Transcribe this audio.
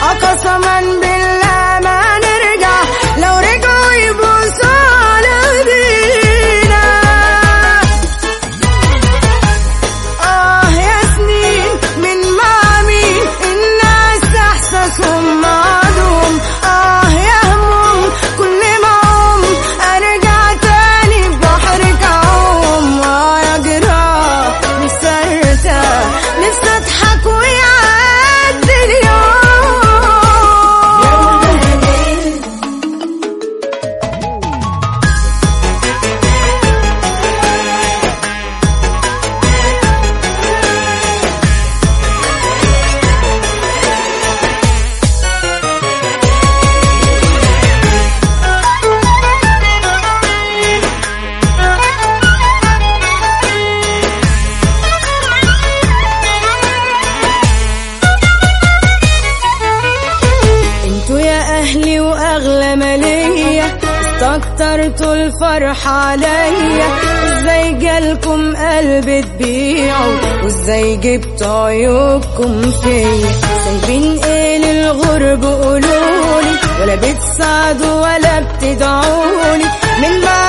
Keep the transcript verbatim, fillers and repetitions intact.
قسما بالله ما نرجع لو رجعوا يبوسوا على ايدينا. اه يا سنين من مع مين الناس احساسهم معدوم. اه يا هموم كل ما اقوم ارجع تاني في بحرك اعوم. اه يا جراح نفسي ارتاح نفسي اضحك ويعدي اليوم. أهلي وأغلى مالية استكترتوا الفرح عليا. ازاي جالكم قلب تبيعوا وازاي جبتوا عيوبكم فيا. سايبين ايه للغرب قولولي ولا بتساعدوا ولا بتدعولي من بعد